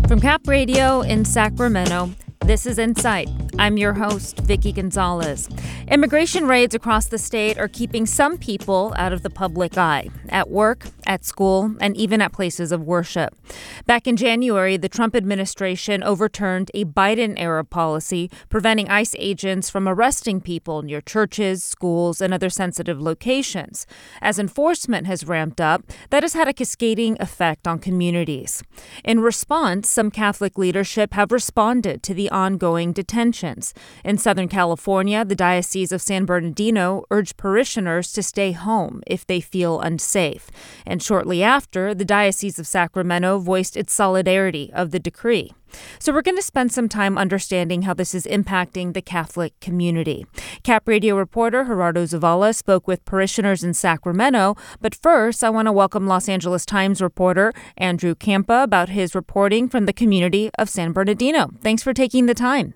From Cap Radio in Sacramento, this is Insight. I'm your host, Vicki Gonzalez. Immigration raids across the state are keeping some people out of the public eye, at work, at school, and even at places of worship. Back in January, the Trump administration overturned a Biden-era policy preventing ICE agents from arresting people near churches, schools, and other sensitive locations. As enforcement has ramped up, that has had a cascading effect on communities. In response, some Catholic leadership have responded to the ongoing detentions. In Southern California, the Diocese of San Bernardino urged parishioners to stay home if they feel unsafe. And shortly after, the Diocese of Sacramento voiced its solidarity of the decree. So we're going to spend some time understanding how this is impacting the Catholic community. Cap Radio reporter Gerardo Zavala spoke with parishioners in Sacramento. But first, I want to welcome Los Angeles Times reporter Andrew Campa about his reporting from the community of San Bernardino. Thanks for taking the time.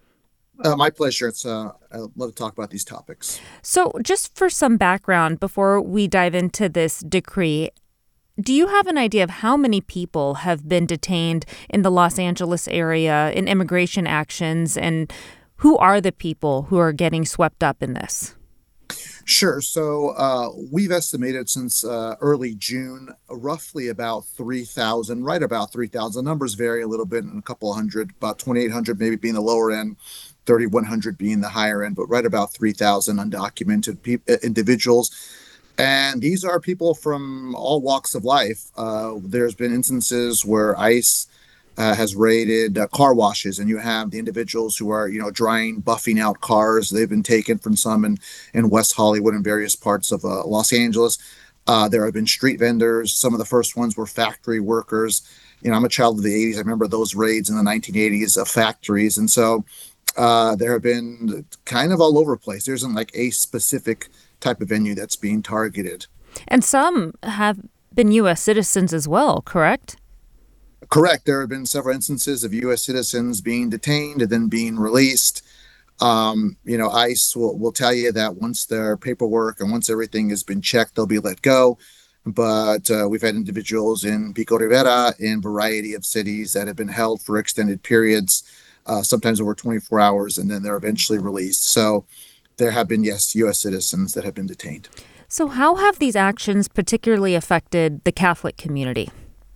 My pleasure. I love to talk about these topics. So just for some background before we dive into this decree, do you have an idea of how many people have been detained in the Los Angeles area in immigration actions, and who are the people who are getting swept up in this? Sure. So we've estimated since early June, roughly about 3,000, right about 3,000. Numbers vary a little bit, and a couple hundred, about 2,800 maybe being the lower end, 3,100 being the higher end, but right about 3,000 undocumented individuals. And these are people from all walks of life. There's been instances where ICE has raided car washes, and you have the individuals who are, drying, buffing out cars. They've been taken from some in West Hollywood and various parts of Los Angeles. There have been street vendors. Some of the first ones were factory workers. I'm a child of the 80s. I remember those raids in the 1980s of factories. And so there have been kind of all over the place. There isn't like a specific type of venue that's being targeted. And some have been U.S. citizens as well, correct? Correct. There have been several instances of U.S. citizens being detained and then being released. ICE will tell you that once their paperwork and once everything has been checked, they'll be let go. But we've had individuals in Pico Rivera in a variety of cities that have been held for extended periods, sometimes over 24 hours, and then they're eventually released. So there have been, yes, U.S. citizens that have been detained. So how have these actions particularly affected the Catholic community?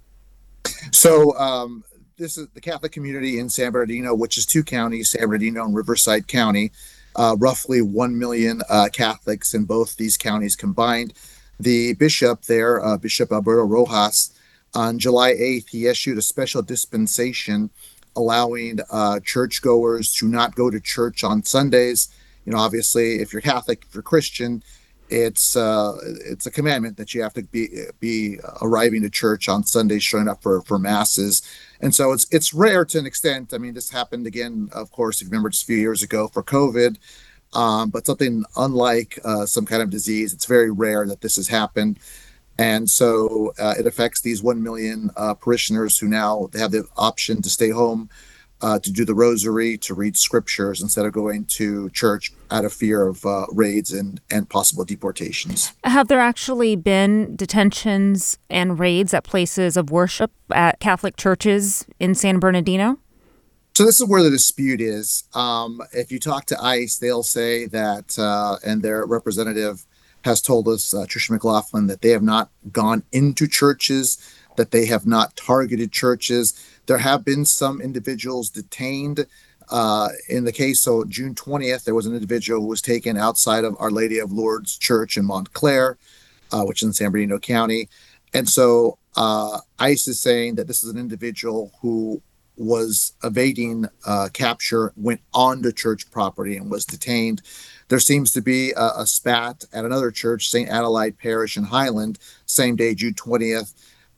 So this is the Catholic community in San Bernardino, which is two counties, San Bernardino and Riverside County, roughly 1 million Catholics in both these counties combined. The bishop there, Bishop Alberto Rojas, on July 8th, he issued a special dispensation allowing churchgoers to not go to church on Sundays. Obviously, if you're Catholic, if you're Christian, it's a commandment that you have to be arriving to church on Sundays, showing up for masses. And so it's rare to an extent. I mean, this happened again, of course, if you remember, just a few years ago for COVID, but something unlike some kind of disease. It's very rare that this has happened. And so it affects these 1 million parishioners who now have the option to stay home, to do the rosary, to read scriptures instead of going to church out of fear of raids and possible deportations. Have there actually been detentions and raids at places of worship at Catholic churches in San Bernardino? So this is where the dispute is. If you talk to ICE, they'll say that, and their representative has told us, Tricia McLaughlin, that they have not gone into churches, that they have not targeted churches. There have been some individuals detained in the case. So June 20th, there was an individual who was taken outside of Our Lady of Lourdes Church in Montclair, which is in San Bernardino County. And so ICE is saying that this is an individual who was evading capture, went onto church property and was detained. There seems to be a spat at another church, St. Adelaide Parish in Highland, same day, June 20th.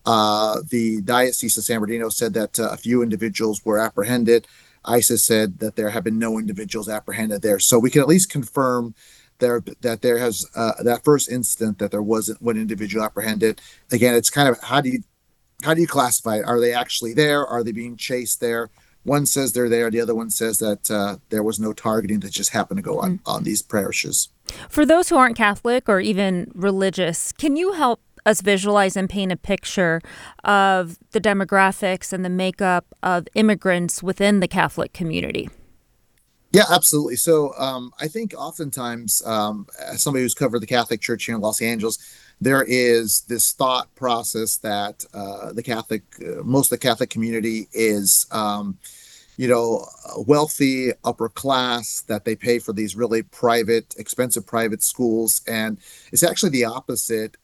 The Diocese of San Bernardino said that a few individuals were apprehended. ICE has said that there have been no individuals apprehended there. So we can at least confirm that there has that first incident that there wasn't one individual apprehended. Again, it's kind of how do you classify it? Are they actually there? Are they being chased there? One says they're there. The other one says that there was no targeting that just happened to go on these parishes. For those who aren't Catholic or even religious, can you help us visualize and paint a picture of the demographics and the makeup of immigrants within the Catholic community? Yeah, absolutely. So I think oftentimes, as somebody who's covered the Catholic Church here in Los Angeles, there is this thought process that most of the Catholic community is, wealthy, upper class, that they pay for these really expensive private schools. And it's actually the opposite.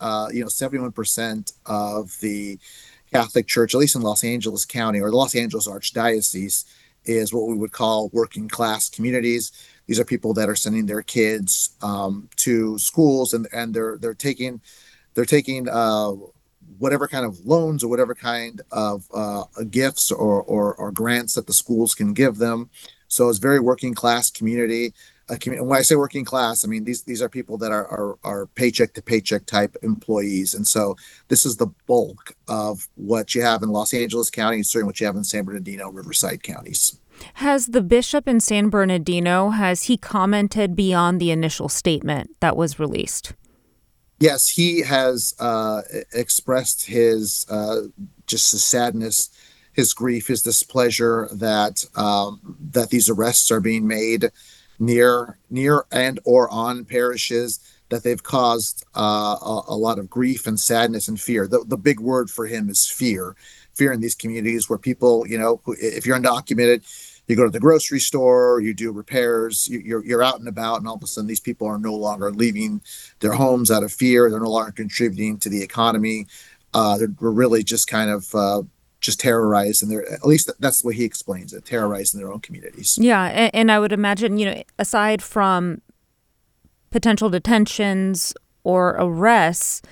71% of the Catholic Church, at least in Los Angeles County or the Los Angeles Archdiocese, is what we would call working class communities. These are people that are sending their kids to schools, and they're taking whatever kind of loans or whatever kind of gifts or grants that the schools can give them. So it's very working class community. And when I say working class, I mean these are people that are paycheck to paycheck type employees, and so this is the bulk of what you have in Los Angeles County, and certainly what you have in San Bernardino, Riverside counties. Has the bishop in San Bernardino, has he commented beyond the initial statement that was released? Yes, he has expressed his just his sadness, his grief, his displeasure that these arrests are being made near and or on parishes, that they've caused a lot of grief and sadness and fear. The big word for him is fear in these communities where people, if you're undocumented, you go to the grocery store, you do repairs, you're out and about, and all of a sudden these people are no longer leaving their homes out of fear. They're no longer contributing to the economy. We're really just kind of just terrorized, and at least that's the way he explains it, terrorizing their own communities. Yeah, and I would imagine, aside from potential detentions or arrests,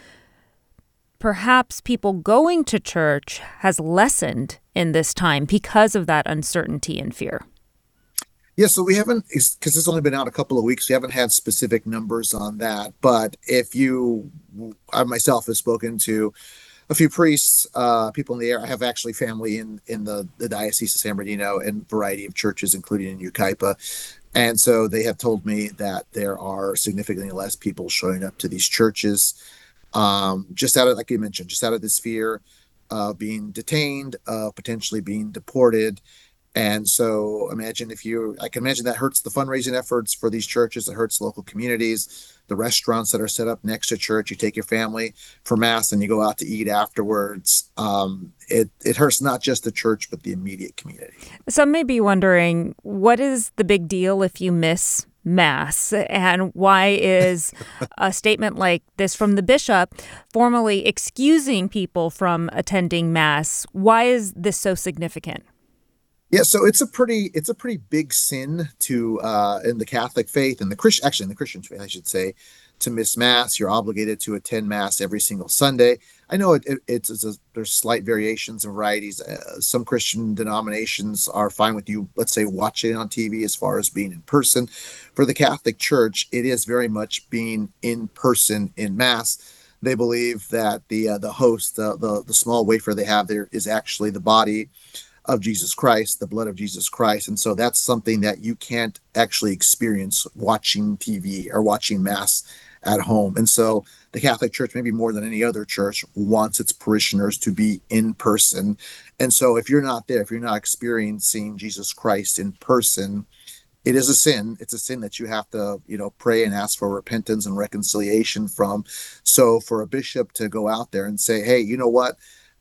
perhaps people going to church has lessened in this time because of that uncertainty and fear. Yeah, so we haven't, because it's only been out a couple of weeks, we haven't had specific numbers on that. But I myself have spoken to a few priests, people in the area. I have actually family in the Diocese of San Bernardino and a variety of churches, including in Yucaipa. And so they have told me that there are significantly less people showing up to these churches, just out of, like you mentioned, just out of this fear of being detained, potentially being deported. And so I can imagine that hurts the fundraising efforts for these churches. It hurts local communities, the restaurants that are set up next to church. You take your family for mass and you go out to eat afterwards. It hurts not just the church, but the immediate community. Some may be wondering, what is the big deal if you miss mass? And why is a statement like this from the bishop formally excusing people from attending mass? Why is this so significant? Yeah, so it's a pretty big sin to in the Catholic faith and in the Christian faith, I should say, to miss mass. You're obligated to attend mass every single Sunday. I know there's slight variations and varieties. Some Christian denominations are fine with you, let's say, watching it on TV as far as being in person. For the Catholic Church, it is very much being in person in mass. They believe that the host, the small wafer they have there, is actually the body of Jesus Christ, the blood of Jesus Christ. And so that's something that you can't actually experience watching TV or watching mass at home. And so the Catholic Church, maybe more than any other church, wants its parishioners to be in person. And so if you're not there, if you're not experiencing Jesus Christ in person, it is a sin. It's a sin that you have to, pray and ask for repentance and reconciliation from. So for a bishop to go out there and say, hey, you know what?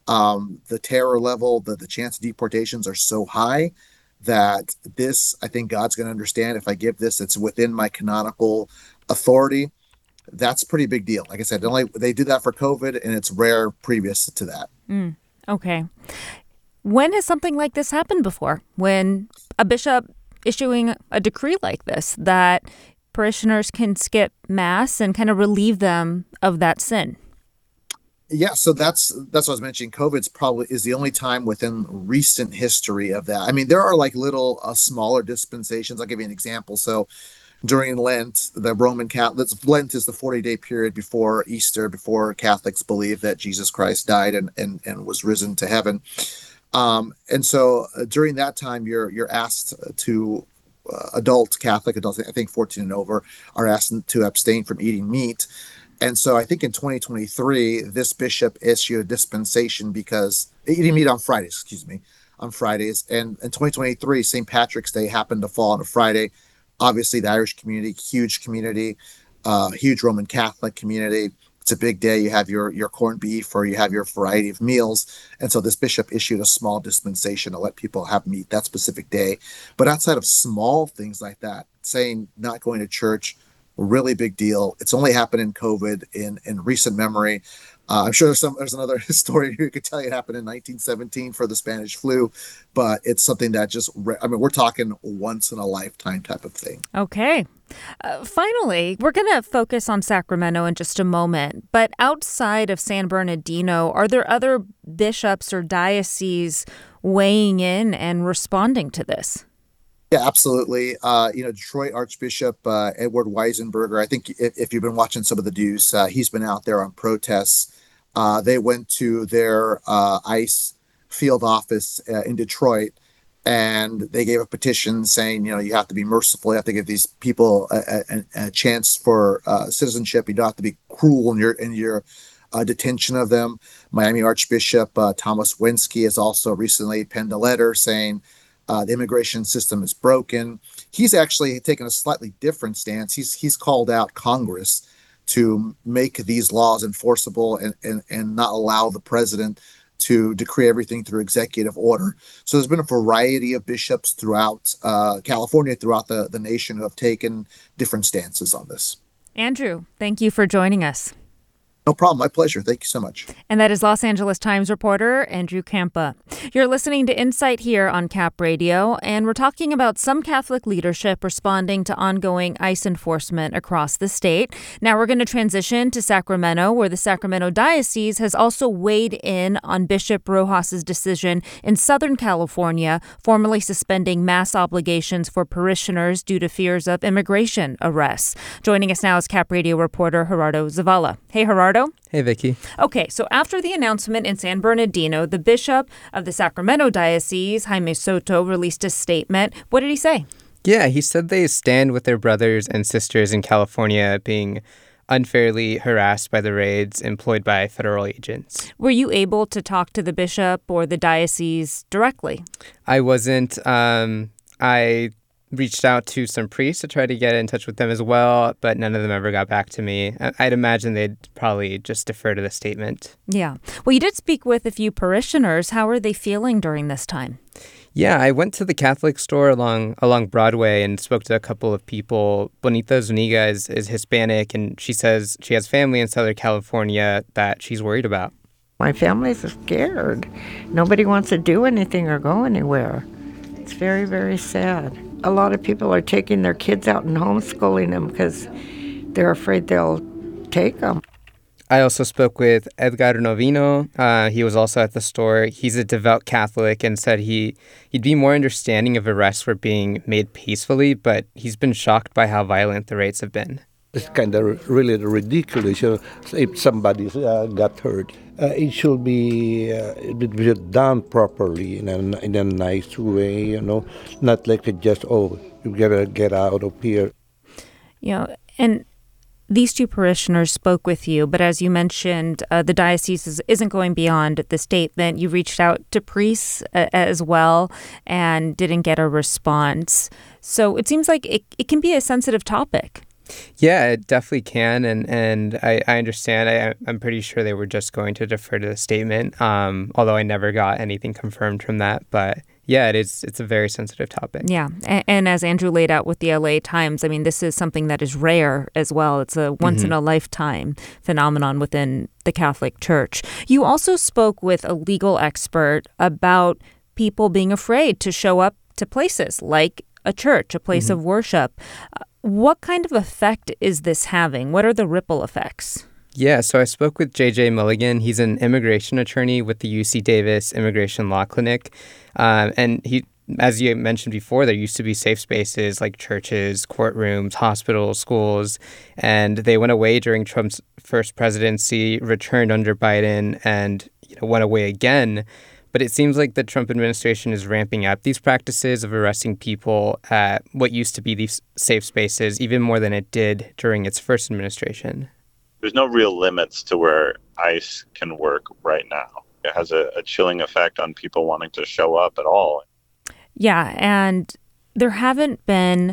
The terror level, the chance of deportations are so high that I think God's going to understand if I give this, it's within my canonical authority. That's a pretty big deal. Like I said, they did that for COVID, and it's rare previous to that. Okay. When has something like this happened before? When a bishop issuing a decree like this, that parishioners can skip mass and kind of relieve them of that sin? Yeah, so that's what I was mentioning. COVID's probably is the only time within recent history of that. I mean, there are like little smaller dispensations. I'll give you an example. So during Lent, the Roman Catholics, Lent is the 40-day period before Easter, before Catholics believe that Jesus Christ died and was risen to heaven. And so during that time, you're asked to Catholic adults, I think 14 and over, are asked to abstain from eating meat. And so I think in 2023, this bishop issued a dispensation because he didn't meet on Fridays, excuse me, on Fridays. And in 2023, St. Patrick's Day happened to fall on a Friday. Obviously, the Irish community, huge Roman Catholic community. It's a big day. You have your corned beef or you have your variety of meals. And so this bishop issued a small dispensation to let people have meat that specific day. But outside of small things like that, saying not going to church, really big deal. It's only happened in COVID in recent memory. I'm sure there's another story who could tell you it happened in 1917 for the Spanish flu, but it's something that we're talking once in a lifetime type of thing. Okay. Finally, we're going to focus on Sacramento in just a moment. But outside of San Bernardino, are there other bishops or dioceses weighing in and responding to this? Yeah, absolutely. Detroit Archbishop Edward Weisenberger. I think if you've been watching some of the news, he's been out there on protests. They went to their ICE field office in Detroit, and they gave a petition saying, you have to be merciful. You have to give these people a chance for citizenship. You don't have to be cruel in your detention of them. Miami Archbishop Thomas Wensky has also recently penned a letter saying the immigration system is broken. He's actually taken a slightly different stance. He's called out Congress to make these laws enforceable and not allow the president to decree everything through executive order. So there's been a variety of bishops throughout California, throughout the nation, who have taken different stances on this. Andrew, thank you for joining us. No problem. My pleasure. Thank you so much. And that is Los Angeles Times reporter Andrew Campa. You're listening to Insight here on Cap Radio, and we're talking about some Catholic leadership responding to ongoing ICE enforcement across the state. Now we're going to transition to Sacramento, where the Sacramento Diocese has also weighed in on Bishop Rojas's decision in Southern California, formally suspending mass obligations for parishioners due to fears of immigration arrests. Joining us now is Cap Radio reporter Gerardo Zavala. Hey, Gerardo. Hey, Vicky. Okay, so after the announcement in San Bernardino, the bishop of the Sacramento Diocese, Jaime Soto, released a statement. What did he say? Yeah, he said they stand with their brothers and sisters in California being unfairly harassed by the raids employed by federal agents. Were you able to talk to the bishop or the diocese directly? I wasn't. I reached out to some priests to try to get in touch with them as well, but none of them ever got back to me. I'd imagine they'd probably just defer to the statement. Yeah. Well, you did speak with a few parishioners. How are they feeling during this time? Yeah, I went to the Catholic store along Broadway and spoke to a couple of people. Bonita Zuniga is Hispanic, and she says she has family in Southern California that she's worried about. My family's scared. Nobody wants to do anything or go anywhere. It's very, very sad. A lot of people are taking their kids out and homeschooling them because they're afraid they'll take them. I also spoke with Edgar Novino. He was also at the store. He's a devout Catholic and said he'd be more understanding if arrests were being made peacefully, but he's been shocked by how violent the raids have been. It's kind of really ridiculous. If somebody got hurt, it should be done properly in a nice way, not like it just, you gotta get out of here. And these two parishioners spoke with you, but as you mentioned, the diocese isn't going beyond the statement. You reached out to priests as well and didn't get a response. So it seems like it can be a sensitive topic. Yeah, it definitely can, and I understand. I'm pretty sure they were just going to defer to the statement, although I never got anything confirmed from that. But yeah, it's a very sensitive topic. Yeah, and as Andrew laid out with the LA Times, I mean, this is something that is rare as well. It's a once-in-a-lifetime phenomenon within the Catholic Church. You also spoke with a legal expert about people being afraid to show up to places like a church, a place of worship. What kind of effect is this having? What are the ripple effects? Yeah, so I spoke with J.J. Mulligan. He's an immigration attorney with the UC Davis Immigration Law Clinic. And he, as you mentioned before, there used to be safe spaces like churches, courtrooms, hospitals, schools, and they went away during Trump's first presidency, returned under Biden, and went away again. But it seems like the Trump administration is ramping up these practices of arresting people at what used to be these safe spaces even more than it did during its first administration. there's no real limits to where ICE can work right now. It has a chilling effect on people wanting to show up at all. Yeah, and there haven't been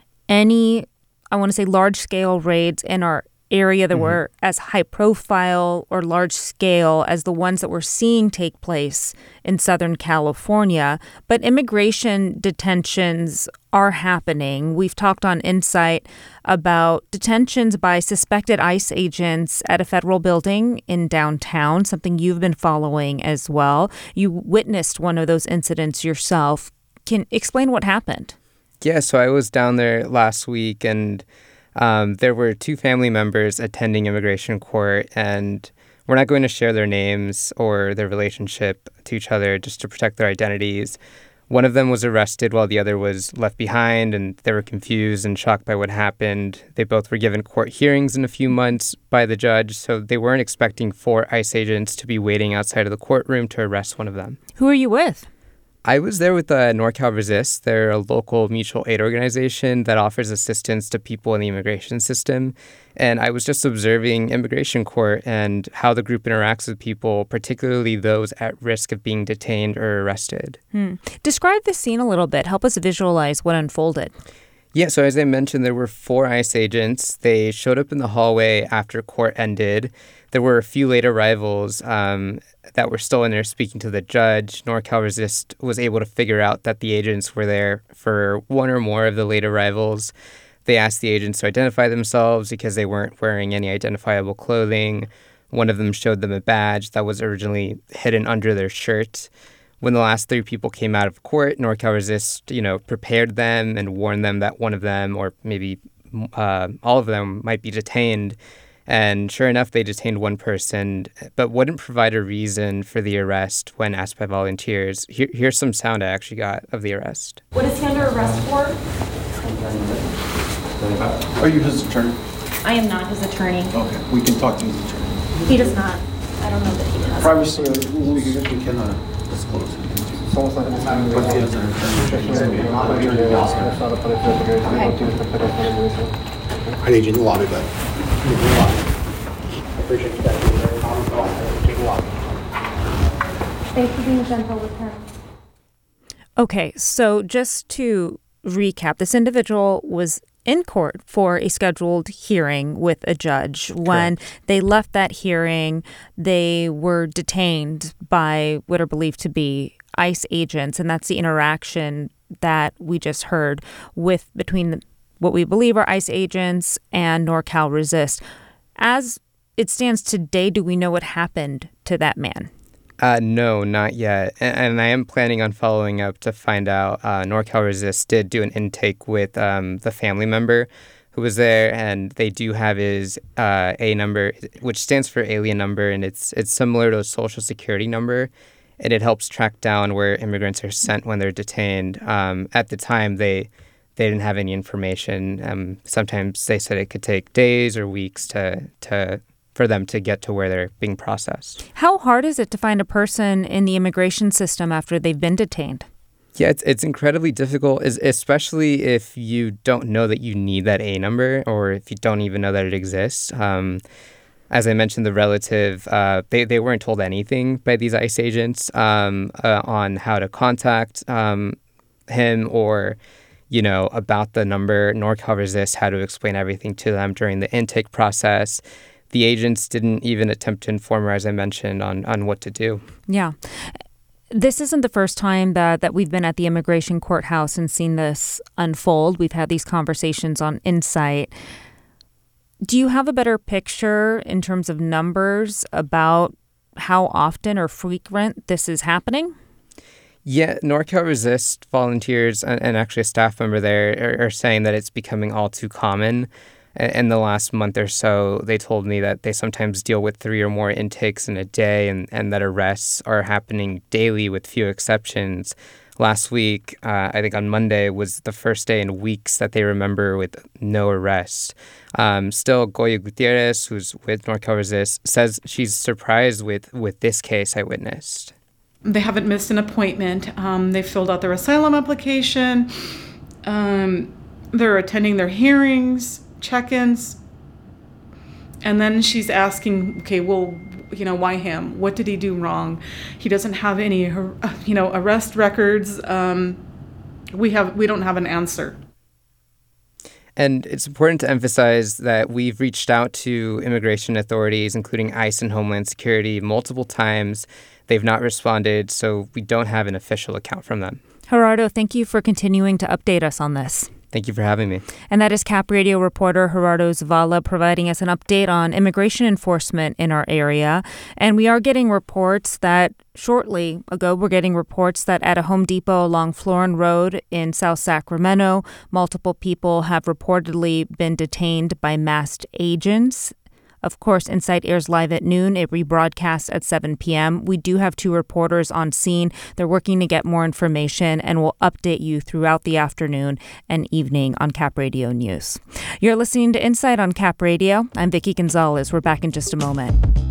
any, I want to say, large-scale raids in our area that were as high profile or large scale as the ones that we're seeing take place in Southern California. But immigration detentions are happening. We've talked on Insight about detentions by suspected ICE agents at a federal building in downtown, something you've been following as well. You witnessed one of those incidents yourself. Can explain what happened? Yeah, so I was down there last week, and there were two family members attending immigration court, and we're not going to share their names or their relationship to each other just to protect their identities. One of them was arrested while the other was left behind, and they were confused and shocked by what happened. They both were given court hearings in a few months by the judge, so they weren't expecting 4 ICE agents to be waiting outside of the courtroom to arrest one of them. Who are you with? I was there with NorCal Resist. They're a local mutual aid organization that offers assistance to people in the immigration system. And I was just observing immigration court and how the group interacts with people, particularly those at risk of being detained or arrested. Describe the scene a little bit. Help us visualize what unfolded. Yeah, so as I mentioned, there were 4 ICE agents. They showed up in the hallway after court ended. There were a few late arrivals that were still in there speaking to the judge. NorCal Resist was able to figure out that the agents were there for one or more of the late arrivals. They asked the agents to identify themselves because they weren't wearing any identifiable clothing. One of them showed them a badge that was originally hidden under their shirt. When the last 3 people came out of court, NorCal Resist, prepared them and warned them that one of them, or maybe all of them, might be detained. And sure enough, they detained one person, but wouldn't provide a reason for the arrest when asked by volunteers. Here's some sound I actually got of the arrest. What is he under arrest for? Are you his attorney? I am not his attorney. Okay, we can talk to his attorney. He does not. I don't know that he does. Privacy rules, we cannot disclose. But he has an attorney. I need you in the lobby, bud. I need you in the lobby. I appreciate you guys being very calm and calm. I need you in the lobby. Thanks for being gentle with him. Okay, so just to recap, this individual was in court for a scheduled hearing with a judge. When they left that hearing, they were detained by what are believed to be ICE agents, and that's the interaction that we just heard between what we believe are ICE agents and NorCal Resist. As it stands today, do we know what happened to that man? No, not yet. And I am planning on following up to find out. NorCal Resist did do an intake with the family member who was there, and they do have his A number, which stands for alien number, and it's similar to a social security number, and it helps track down where immigrants are sent when they're detained. At the time, they didn't have any information. Sometimes they said it could take days or weeks for them to get to where they're being processed. How hard is it to find a person in the immigration system after they've been detained? Yeah, it's incredibly difficult, especially if you don't know that you need that A number or if you don't even know that it exists. As I mentioned, the relative, they weren't told anything by these ICE agents on how to contact him or about the number. NorCal Resist had to explain everything to them during the intake process. The agents didn't even attempt to inform her, as I mentioned, on what to do. Yeah. This isn't the first time that we've been at the immigration courthouse and seen this unfold. We've had these conversations on Insight. Do you have a better picture in terms of numbers about how often or frequent this is happening? Yeah, NorCal Resist volunteers and actually a staff member there are saying that it's becoming all too common. In the last month or so, they told me that they sometimes deal with 3 or more intakes in a day and that arrests are happening daily with few exceptions. Last week, I think on Monday, was the first day in weeks that they remember with no arrest. Still, Goya Gutierrez, who's with NorCal Resist, says she's surprised with this case I witnessed. They haven't missed an appointment. They filled out their asylum application. They're attending their hearings, check-ins. And then she's asking, okay, well, why him? What did he do wrong? He doesn't have any, arrest records. We don't have an answer. And it's important to emphasize that we've reached out to immigration authorities, including ICE and Homeland Security, multiple times. They've not responded, so we don't have an official account from them. Gerardo, thank you for continuing to update us on this. Thank you for having me. And that is Cap Radio reporter Gerardo Zavala providing us an update on immigration enforcement in our area. And we are getting reports that shortly ago, we're getting reports that at a Home Depot along Florin Road in South Sacramento, multiple people have reportedly been detained by masked agents. Of course, Insight airs live at noon. It rebroadcasts at 7 p.m. We do have 2 reporters on scene. They're working to get more information, and we'll update you throughout the afternoon and evening on Cap Radio News. You're listening to Insight on Cap Radio. I'm Vicki Gonzalez. We're back in just a moment.